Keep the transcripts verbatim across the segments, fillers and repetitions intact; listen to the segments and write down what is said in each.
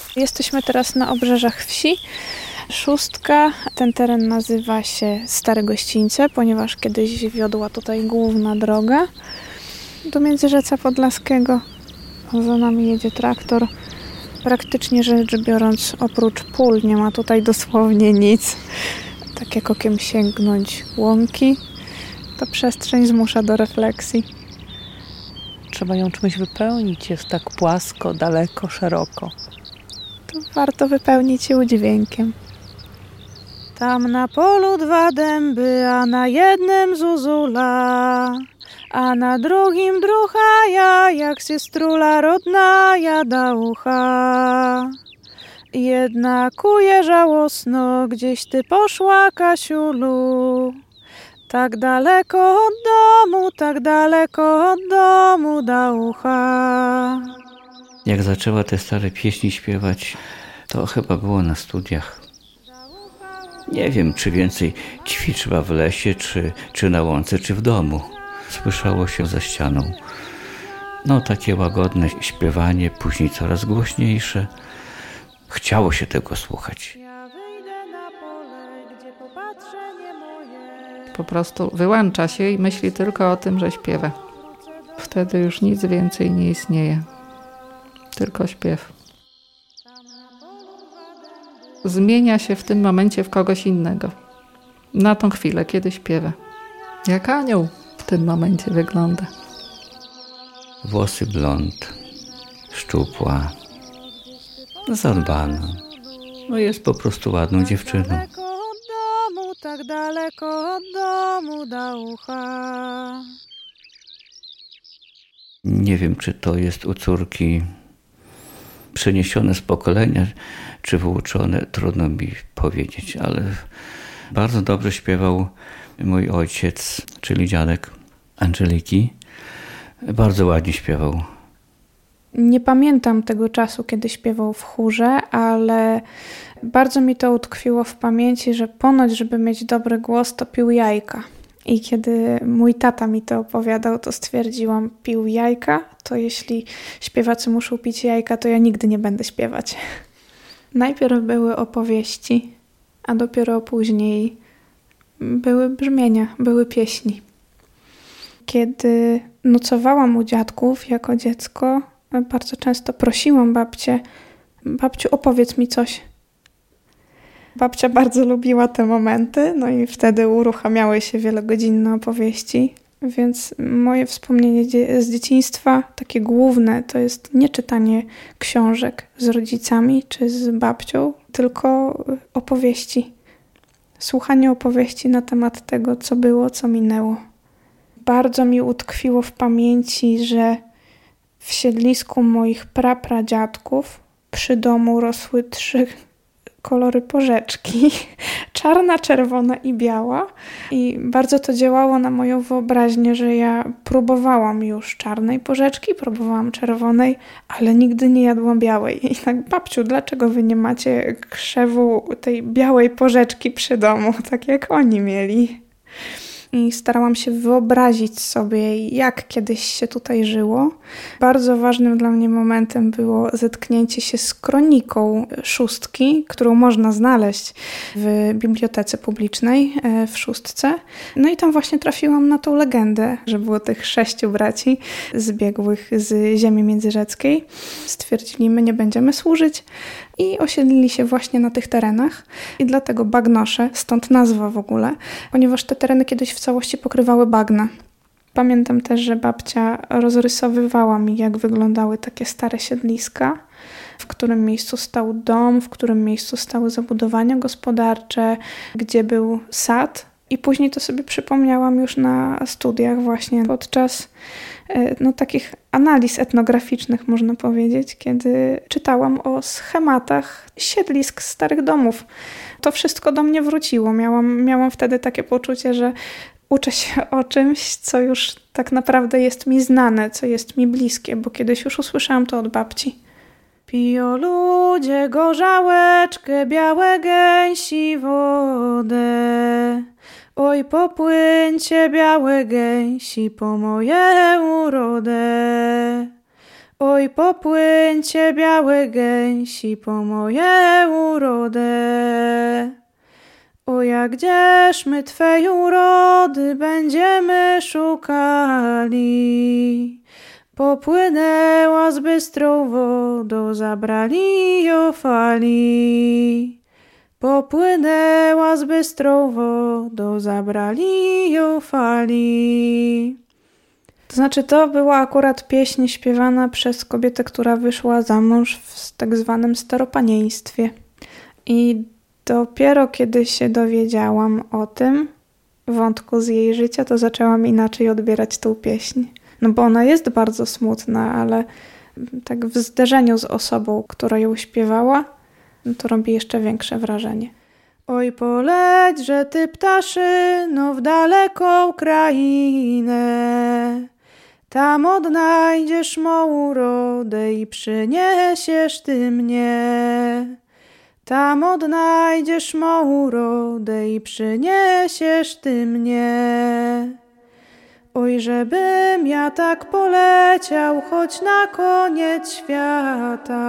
Jesteśmy teraz na obrzeżach wsi. Szóstka. Ten teren nazywa się Stare Gościńce, ponieważ kiedyś wiodła tutaj główna droga do Międzyrzeca Podlaskiego. Za nami jedzie traktor. Praktycznie rzecz biorąc, oprócz pól nie ma tutaj dosłownie nic. Tak jak okiem sięgnąć łąki, to przestrzeń zmusza do refleksji. Trzeba ją czymś wypełnić, jest tak płasko, daleko, szeroko. To warto wypełnić ją dźwiękiem. Tam na polu dwa dęby, a na jednym zuzula, a na drugim drucha ja, jak systrula rodna jada ucha. Jedna kuje żałosno, gdzieś ty poszła, Kasiulu. Tak daleko od domu, tak daleko od domu da ucha. Jak zaczęła te stare pieśni śpiewać, to chyba było na studiach. Nie wiem, czy więcej ćwiczyła w lesie, czy, czy na łące, czy w domu. Słyszało się za ścianą. No, takie łagodne śpiewanie, później coraz głośniejsze. Chciało się tego słuchać. Po prostu wyłącza się i myśli tylko o tym, że śpiewa. Wtedy już nic więcej nie istnieje. Tylko śpiew. Zmienia się w tym momencie w kogoś innego. Na tą chwilę, kiedy śpiewa. Jak anioł w tym momencie wygląda. Włosy blond, szczupła, zadbana. No jest po prostu ładną dziewczyną. Tak daleko od domu da ucha. Nie wiem, czy to jest u córki przeniesione z pokolenia, czy wyuczone, trudno mi powiedzieć, ale bardzo dobrze śpiewał mój ojciec, czyli dziadek Angeliki. Bardzo ładnie śpiewał. Nie pamiętam tego czasu, kiedy śpiewał w chórze, ale bardzo mi to utkwiło w pamięci, że ponoć, żeby mieć dobry głos, to pił jajka. I kiedy mój tata mi to opowiadał, to stwierdziłam, pił jajka, to jeśli śpiewacy muszą pić jajka, to ja nigdy nie będę śpiewać. Najpierw były opowieści, a dopiero później były brzmienia, były pieśni. Kiedy nocowałam u dziadków jako dziecko, bardzo często prosiłam babcię, babciu, opowiedz mi coś. Babcia bardzo lubiła te momenty, no i wtedy uruchamiały się wielogodzinne opowieści, więc moje wspomnienie dzie- z dzieciństwa, takie główne, to jest nie czytanie książek z rodzicami czy z babcią, tylko opowieści. Słuchanie opowieści na temat tego, co było, co minęło. Bardzo mi utkwiło w pamięci, że w siedlisku moich prapradziadków przy domu rosły trzy kolory porzeczki. Czarna, czerwona i biała. I bardzo to działało na moją wyobraźnię, że ja próbowałam już czarnej porzeczki, próbowałam czerwonej, ale nigdy nie jadłam białej. I tak, babciu, dlaczego wy nie macie krzewu tej białej porzeczki przy domu, tak jak oni mieli? I starałam się wyobrazić sobie, jak kiedyś się tutaj żyło. Bardzo ważnym dla mnie momentem było zetknięcie się z kroniką szóstki, którą można znaleźć w bibliotece publicznej w Szóstce. No i tam właśnie trafiłam na tą legendę, że było tych sześciu braci zbiegłych z ziemi międzyrzeckiej. Stwierdzili, my nie będziemy służyć i osiedlili się właśnie na tych terenach. I dlatego Bagnosze, stąd nazwa w ogóle, ponieważ te tereny kiedyś w całości pokrywały bagna. Pamiętam też, że babcia rozrysowywała mi, jak wyglądały takie stare siedliska, w którym miejscu stał dom, w którym miejscu stały zabudowania gospodarcze, gdzie był sad. I później to sobie przypomniałam już na studiach właśnie podczas no, takich analiz etnograficznych, można powiedzieć, kiedy czytałam o schematach siedlisk starych domów. To wszystko do mnie wróciło. Miałam, miałam wtedy takie poczucie, że uczę się o czymś, co już tak naprawdę jest mi znane, co jest mi bliskie, bo kiedyś już usłyszałam to od babci. Piją ludzie gorzałeczkę, białe gęsi wodę. Oj, popłyńcie białe gęsi po moje urodę. Oj, popłyńcie białe gęsi po moje urodę. O, jak gdzież my Twej urody będziemy szukali. Popłynęła z bystrą wodą, zabrali ją fali. Popłynęła z bystrą wodą, zabrali ją fali. To znaczy, to była akurat pieśń śpiewana przez kobietę, która wyszła za mąż w tak zwanym staropanieństwie. I dopiero kiedy się dowiedziałam o tym wątku z jej życia, to zaczęłam inaczej odbierać tą pieśń. No bo ona jest bardzo smutna, ale tak w zderzeniu z osobą, która ją śpiewała, no to robi jeszcze większe wrażenie. Oj, poleć, że ty ptaszyno w daleką krainę, tam odnajdziesz mą urodę i przyniesiesz ty mnie. Tam odnajdziesz mą urodę i przyniesiesz ty mnie. Oj, żebym ja tak poleciał, choć na koniec świata.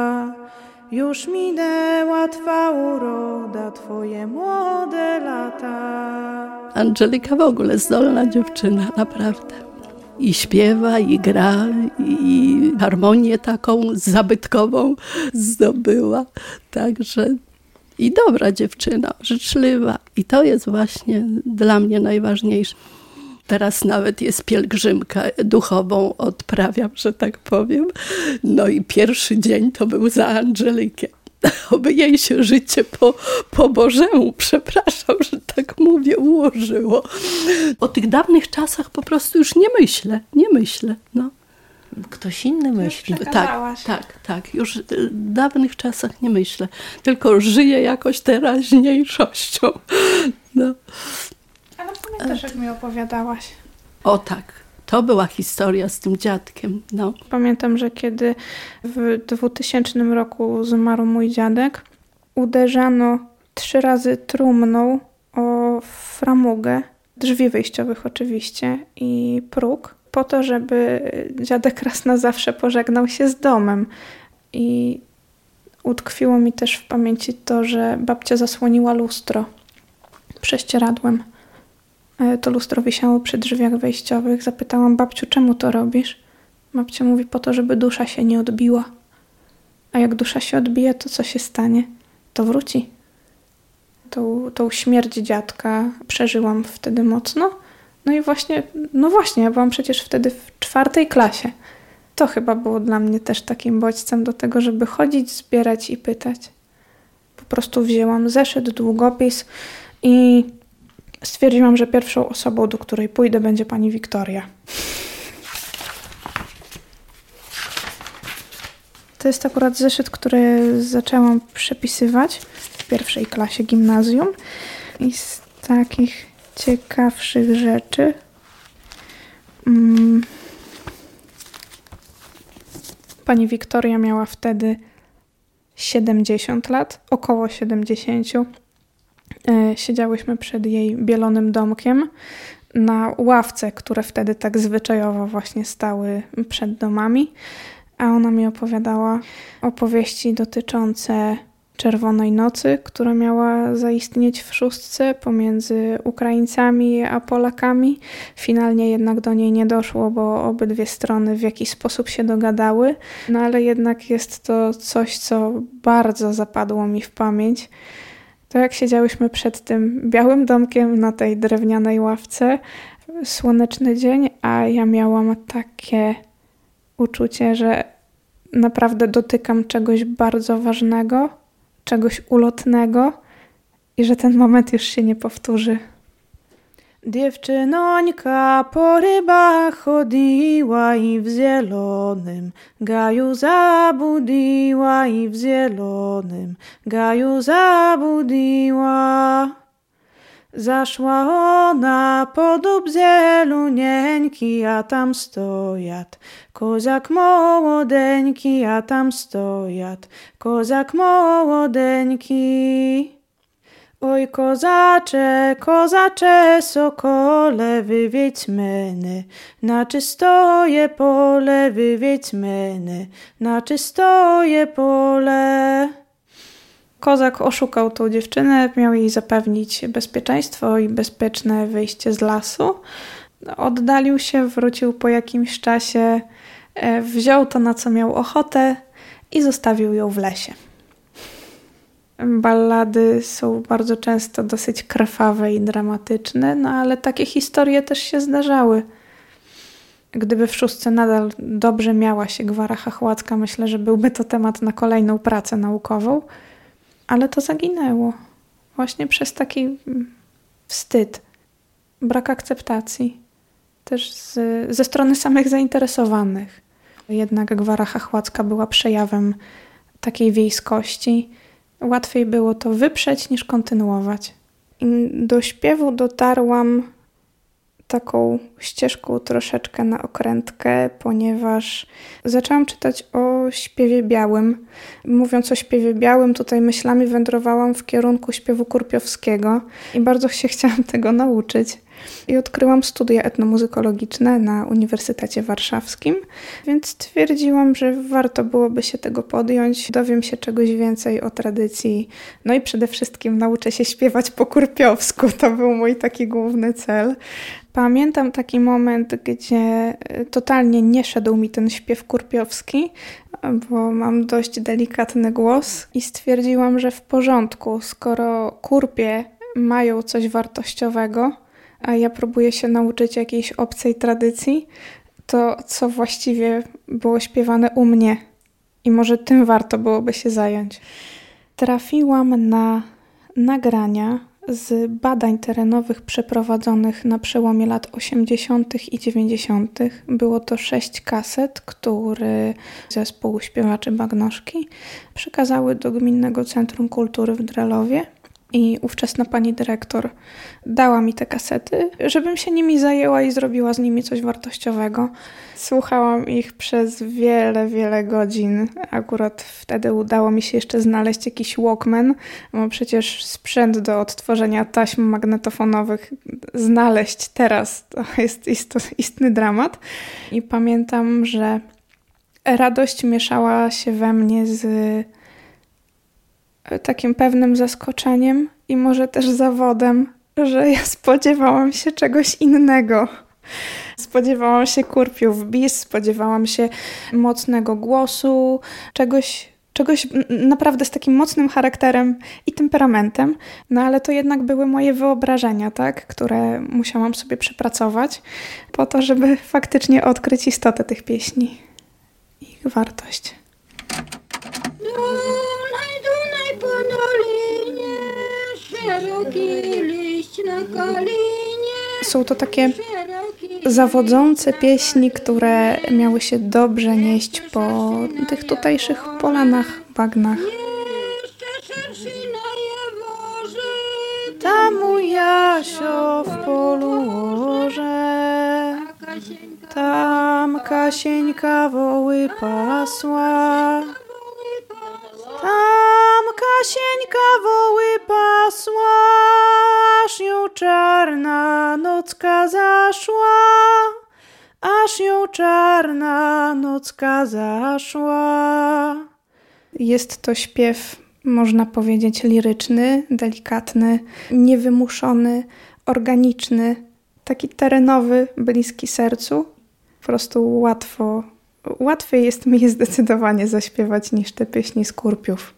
Już minęła Twa uroda, Twoje młode lata. Angelika w ogóle zdolna dziewczyna, naprawdę. I śpiewa, i gra, i harmonię taką zabytkową zdobyła. Także i dobra dziewczyna, życzliwa. I to jest właśnie dla mnie najważniejsze. Teraz nawet jest pielgrzymkę duchową, odprawiam, że tak powiem. No i pierwszy dzień to był za Angelikę. Oby jej się życie po, po Bożemu, przepraszam, że tak mówię, ułożyło. O tych dawnych czasach po prostu już nie myślę, nie myślę. No. Ktoś inny myśli. Tak, tak, tak. Już w dawnych czasach nie myślę, tylko żyję jakoś teraźniejszością. No. Ale pamiętasz, jak mi opowiadałaś? O tak, to była historia z tym dziadkiem. No. Pamiętam, że kiedy w dwutysięcznym roku zmarł mój dziadek, uderzano trzy razy trumną o framugę, drzwi wyjściowych oczywiście, i próg, po to, żeby dziadek raz na zawsze pożegnał się z domem. I utkwiło mi też w pamięci to, że babcia zasłoniła lustro prześcieradłem. To lustro wisiało przy drzwiach wejściowych. Zapytałam: babciu, czemu to robisz? Babcia mówi: po to, żeby dusza się nie odbiła. A jak dusza się odbije, to co się stanie? To wróci. Tą, tą śmierć dziadka przeżyłam wtedy mocno. No i właśnie, no właśnie, ja byłam przecież wtedy w czwartej klasie. To chyba było dla mnie też takim bodźcem do tego, żeby chodzić, zbierać i pytać. Po prostu wzięłam zeszyt, długopis i stwierdziłam, że pierwszą osobą, do której pójdę, będzie pani Wiktoria. To jest akurat zeszyt, który zaczęłam przepisywać w pierwszej klasie gimnazjum. I z takich ciekawszych rzeczy hmm, pani Wiktoria miała wtedy siedemdziesiąt lat, około siedemdziesiąt. Siedziałyśmy przed jej bielonym domkiem na ławce, które wtedy tak zwyczajowo właśnie stały przed domami, a ona mi opowiadała opowieści dotyczące Czerwonej Nocy, która miała zaistnieć w szóstce pomiędzy Ukraińcami a Polakami. Finalnie jednak do niej nie doszło, bo obydwie strony w jakiś sposób się dogadały, no ale jednak jest to coś, co bardzo zapadło mi w pamięć. To jak siedziałyśmy przed tym białym domkiem na tej drewnianej ławce, słoneczny dzień, a ja miałam takie uczucie, że naprawdę dotykam czegoś bardzo ważnego, czegoś ulotnego i że ten moment już się nie powtórzy. Dziewczynońka po rybach chodziła i w zielonym gaju zabudziła i w zielonym gaju zabudziła. Zaszła ona po dób zielonieńki, a tam stojat kozak młodeńki, a tam stojat kozak młodeńki. Oj kozacze, kozacze, sokole, wywiedź meny, na czystoje pole, wywiedź meny, na czystoje pole. Kozak oszukał tą dziewczynę, miał jej zapewnić bezpieczeństwo i bezpieczne wyjście z lasu. Oddalił się, wrócił po jakimś czasie, wziął to, na co miał ochotę i zostawił ją w lesie. Ballady są bardzo często dosyć krwawe i dramatyczne, no ale takie historie też się zdarzały. Gdyby w szóstce nadal dobrze miała się Gwara Chachłacka, myślę, że byłby to temat na kolejną pracę naukową, ale to zaginęło. Właśnie przez taki wstyd, brak akceptacji, też z, ze strony samych zainteresowanych. Jednak Gwara Chachłacka była przejawem takiej wiejskości. Łatwiej było to wyprzeć niż kontynuować. I do śpiewu dotarłam taką ścieżką troszeczkę na okrętkę, ponieważ zaczęłam czytać o śpiewie białym. Mówiąc o śpiewie białym, tutaj myślami wędrowałam w kierunku śpiewu kurpiowskiego i bardzo się chciałam tego nauczyć. I odkryłam studia etnomuzykologiczne na Uniwersytecie Warszawskim, więc stwierdziłam, że warto byłoby się tego podjąć, dowiem się czegoś więcej o tradycji, no i przede wszystkim nauczę się śpiewać po kurpiowsku. To był mój taki główny cel. Pamiętam taki moment, gdzie totalnie nie szedł mi ten śpiew kurpiowski, bo mam dość delikatny głos i stwierdziłam, że w porządku, skoro kurpie mają coś wartościowego, a ja próbuję się nauczyć jakiejś obcej tradycji, to co właściwie było śpiewane u mnie i może tym warto byłoby się zająć. Trafiłam na nagrania z badań terenowych przeprowadzonych na przełomie lat osiemdziesiątych i dziewięćdziesiątych. Było to sześć kaset, które zespół śpiewaczy Bagnoszki przekazały do Gminnego Centrum Kultury w Drelowie. I ówczesna pani dyrektor dała mi te kasety, żebym się nimi zajęła i zrobiła z nimi coś wartościowego. Słuchałam ich przez wiele, wiele godzin. Akurat wtedy udało mi się jeszcze znaleźć jakiś Walkman, bo przecież sprzęt do odtworzenia taśm magnetofonowych znaleźć teraz to jest istny dramat. I pamiętam, że radość mieszała się we mnie z takim pewnym zaskoczeniem i może też zawodem, że ja spodziewałam się czegoś innego. Spodziewałam się kurpiów bis, spodziewałam się mocnego głosu, czegoś, czegoś naprawdę z takim mocnym charakterem i temperamentem, no ale to jednak były moje wyobrażenia, tak, które musiałam sobie przepracować po to, żeby faktycznie odkryć istotę tych pieśni i ich wartość. Są to takie zawodzące pieśni, które miały się dobrze nieść po tych tutejszych polanach, bagnach. Tam u Jasio w polu łoże, tam Kasieńka woły pasła. Tam Kasieńka woły pasła, aż ją czarna nocka zaszła, aż ją czarna nocka zaszła. Jest to śpiew, można powiedzieć, liryczny, delikatny, niewymuszony, organiczny, taki terenowy, bliski sercu. Po prostu łatwo Łatwiej jest mi je zdecydowanie zaśpiewać niż te pieśni z kurpiów.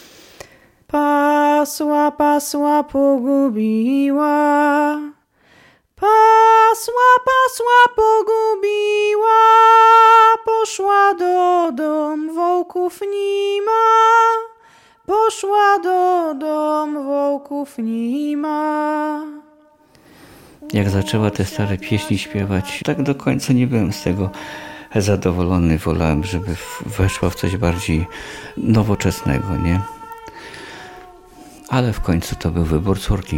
Pasła, pasła, pogubiła. Pasła, pasła, pogubiła. Poszła do dom wołków nima. Poszła do dom wołków nima. Jak zaczęła te stare pieśni śpiewać, tak do końca nie byłem z tego zadowolony. Wolałem, żeby weszła w coś bardziej nowoczesnego, nie? Ale w końcu to był wybór córki.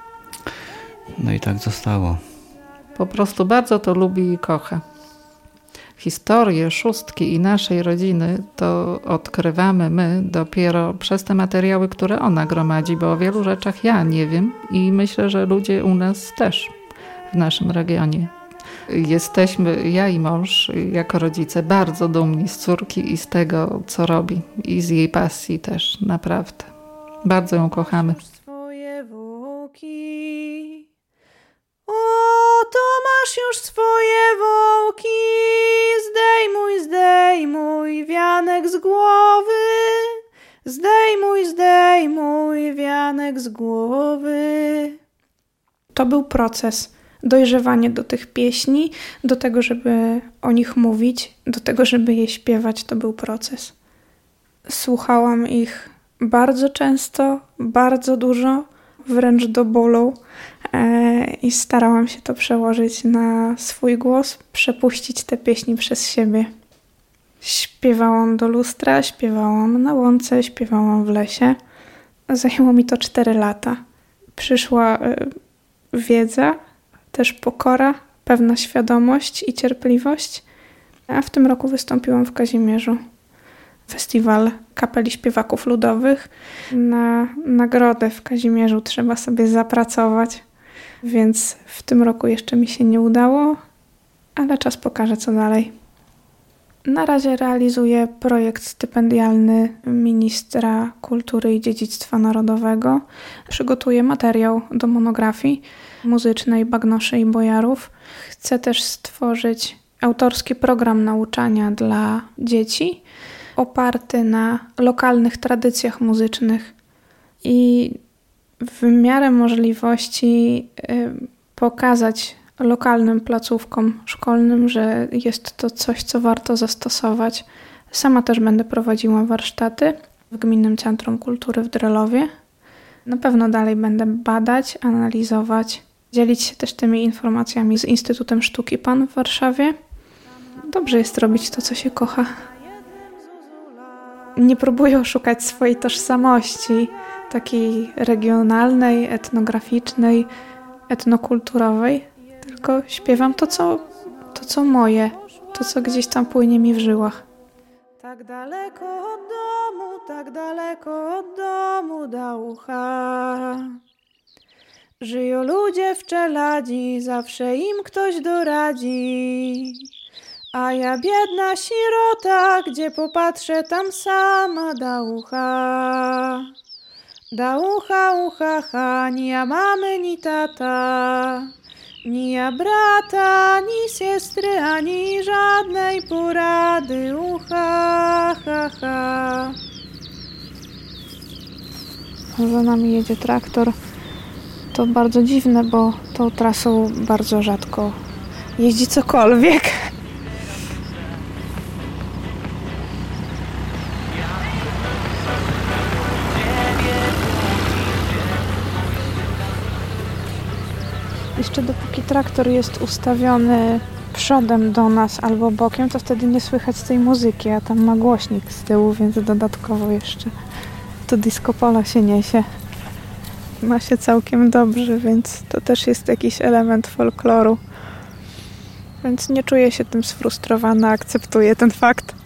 No i tak zostało. Po prostu bardzo to lubi i kocha. Historię szóstki i naszej rodziny to odkrywamy my dopiero przez te materiały, które ona gromadzi, bo o wielu rzeczach ja nie wiem i myślę, że ludzie u nas też w naszym regionie. Jesteśmy, ja i mąż, jako rodzice, bardzo dumni z córki i z tego, co robi. I z jej pasji też, naprawdę. Bardzo ją kochamy. Swoje wołki. O, to masz już swoje wołki. Zdejmuj, zdejmuj wianek z głowy. Zdejmuj, zdejmuj wianek z głowy. To był proces. Dojrzewanie do tych pieśni, do tego, żeby o nich mówić, do tego, żeby je śpiewać, to był proces. Słuchałam ich bardzo często, bardzo dużo, wręcz do bólu e, i starałam się to przełożyć na swój głos, przepuścić te pieśni przez siebie. Śpiewałam do lustra, śpiewałam na łące, śpiewałam w lesie. Zajęło mi to cztery lata. Przyszła e, wiedza, też pokora, pewna świadomość i cierpliwość. A w tym roku wystąpiłam w Kazimierzu. Festiwal Kapeli Śpiewaków Ludowych. Na nagrodę w Kazimierzu trzeba sobie zapracować, więc w tym roku jeszcze mi się nie udało, ale czas pokaże, co dalej. Na razie realizuję projekt stypendialny Ministra Kultury i Dziedzictwa Narodowego. Przygotuję materiał do monografii muzycznej Bagnoszy i Bojarów. Chcę też stworzyć autorski program nauczania dla dzieci oparty na lokalnych tradycjach muzycznych i w miarę możliwości pokazać lokalnym placówkom szkolnym, że jest to coś, co warto zastosować. Sama też będę prowadziła warsztaty w Gminnym Centrum Kultury w Drelowie. Na pewno dalej będę badać, analizować, dzielić się też tymi informacjami z Instytutem Sztuki Pan w Warszawie. Dobrze jest robić to, co się kocha. Nie próbuję oszukać swojej tożsamości, takiej regionalnej, etnograficznej, etnokulturowej, tylko śpiewam to, co, to, co moje, to, co gdzieś tam płynie mi w żyłach. Tak daleko od domu, tak daleko od domu da ucha. Żyją ludzie w czeladzi, zawsze im ktoś doradzi. A ja biedna sirota, gdzie popatrzę, tam sama da ucha. Da ucha, ucha, ha, ni ja mamy, ni tata. Ni ja brata, ni siostry, ani żadnej porady, ucha, ha, ha. Za nami jedzie traktor. To bardzo dziwne, bo tą trasą bardzo rzadko jeździ cokolwiek. Jeszcze dopóki traktor jest ustawiony przodem do nas albo bokiem, to wtedy nie słychać tej muzyki, a tam ma głośnik z tyłu, więc dodatkowo jeszcze to disco polo się niesie. Ma się całkiem dobrze, więc to też jest jakiś element folkloru. Więc nie czuję się tym sfrustrowana, akceptuję ten fakt.